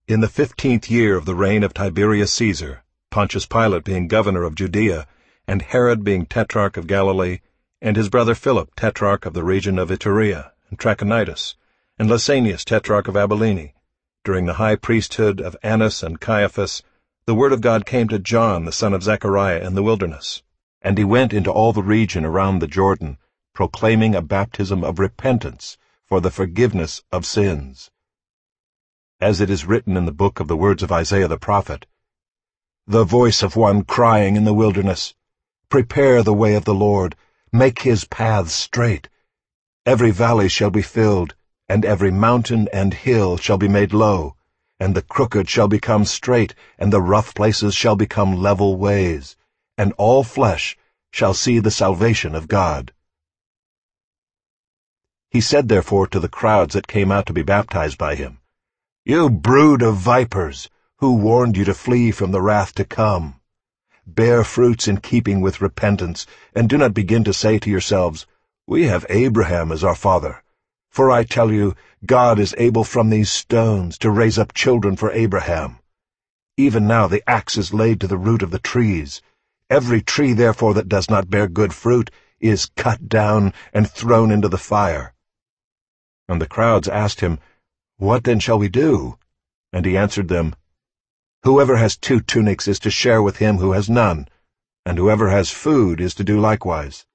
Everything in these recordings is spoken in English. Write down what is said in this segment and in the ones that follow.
In the 15th year of the reign of Tiberius Caesar, Pontius Pilate being governor of Judea, and Herod being tetrarch of Galilee, and his brother Philip tetrarch of the region of Iturea and Trachonitis, and Lysanias tetrarch of Abilene, during the high priesthood of Annas and Caiaphas, the word of God came to John the son of Zechariah in the wilderness. And he went into all the region around the Jordan, proclaiming a baptism of repentance for the forgiveness of sins. As it is written in the book of the words of Isaiah the prophet, "The voice of one crying in the wilderness, Prepare the way of the Lord, make his paths straight. Every valley shall be filled, and every mountain and hill shall be made low, and the crooked shall become straight, and the rough places shall become level ways, and all flesh shall see the salvation of God." He said therefore to the crowds that came out to be baptized by him, "You brood of vipers, who warned you to flee from the wrath to come? Bear fruits in keeping with repentance, and do not begin to say to yourselves, 'We have Abraham as our father.' For I tell you, God is able from these stones to raise up children for Abraham. Even now the axe is laid to the root of the trees. Every tree therefore that does not bear good fruit is cut down and thrown into the fire." And the crowds asked him, "What then shall we do?" And he answered them, "Whoever has 2 tunics is to share with him who has none, and whoever has food is to do likewise."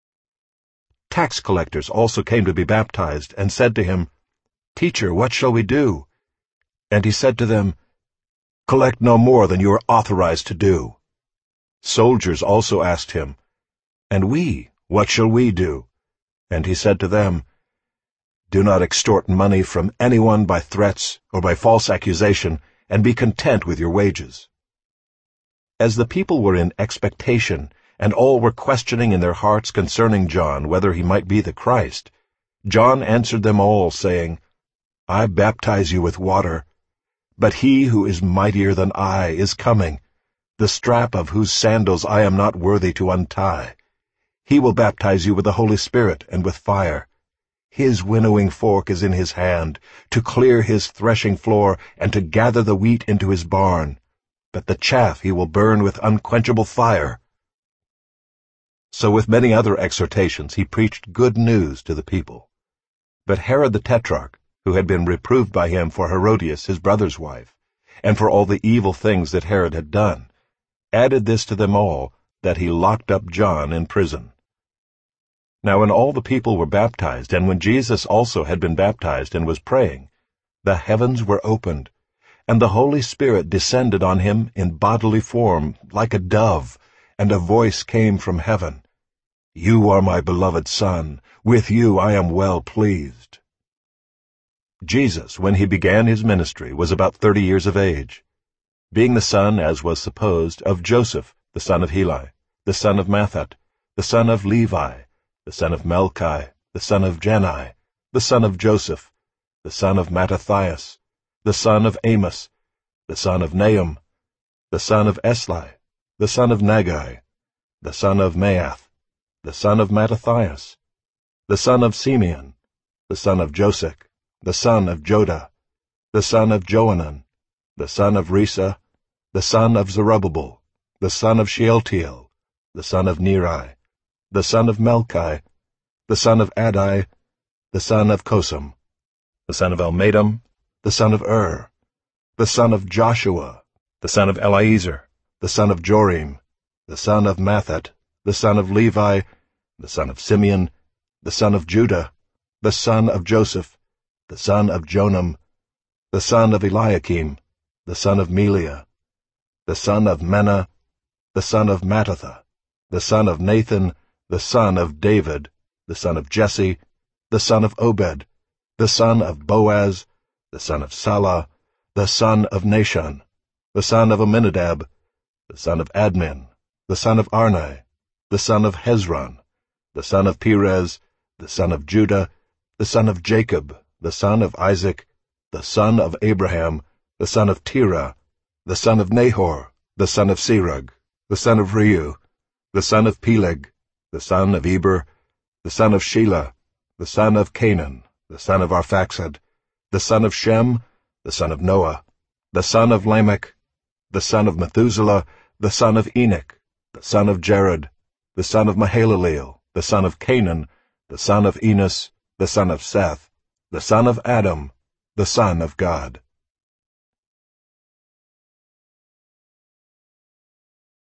Tax collectors also came to be baptized, and said to him, "Teacher, what shall we do?" And he said to them, "Collect no more than you are authorized to do." Soldiers also asked him, "And we, what shall we do?" And he said to them, "Do not extort money from anyone by threats or by false accusation, and be content with your wages." As the people were in expectation, and all were questioning in their hearts concerning John whether he might be the Christ, John answered them all, saying, "I baptize you with water, but he who is mightier than I is coming, the strap of whose sandals I am not worthy to untie. He will baptize you with the Holy Spirit and with fire. His winnowing fork is in his hand, to clear his threshing floor and to gather the wheat into his barn, but the chaff he will burn with unquenchable fire." So with many other exhortations he preached good news to the people. But Herod the Tetrarch, who had been reproved by him for Herodias his brother's wife, and for all the evil things that Herod had done, added this to them all, that he locked up John in prison. Now when all the people were baptized, and when Jesus also had been baptized and was praying, the heavens were opened, and the Holy Spirit descended on him in bodily form like a dove, and a voice came from heaven, "You are my beloved Son, with you I am well pleased." Jesus, when he began his ministry, was about 30 years of age, being the son, as was supposed, of Joseph, the son of Heli, the son of Matthat, the son of Levi, the son of Melchi, the son of Jannai, the son of Joseph, the son of Mattathias, the son of Amos, the son of Nahum, the son of Esli, the son of Nagai, the son of Maath, the son of Mattathias, the son of Simeon, the son of Josech, the son of Joda, the son of Joanan, the son of Risa, the son of Zerubbabel, the son of Shealtiel, the son of Neri, the son of Melchi, the son of Adai, the son of Kosam, the son of Elmadam, the son of the son of Joshua, the son of Eliezer, the son of Jorim, the son of Matthat, the son of Levi, the son of Simeon, the son of Judah, the son of Joseph, the son of Jonam, the son of Eliakim, the son of Melea, the son of Menna, the son of Mattatha, the son of Nathan, the son of David, the son of Jesse, the son of Obed, the son of Boaz, the son of Salah, the son of Nashon, the son of Amminadab, the son of Admin, the son of Arni, the son of Hezron, the son of Perez, the son of Judah, the son of Jacob, the son of Isaac, the son of Abraham, the son of Terah, the son of Nahor, the son of Serug, the son of Reu, the son of Peleg, the son of Eber, the son of Shelah, the son of Canaan, the son of Arphaxad, the son of Shem, the son of Noah, the son of Lamech, the son of Methuselah, the son of Enoch, the son of Jared, the son of Mahalaleel, the son of Canaan, the son of Enos, the son of Seth, the son of Adam, the son of God.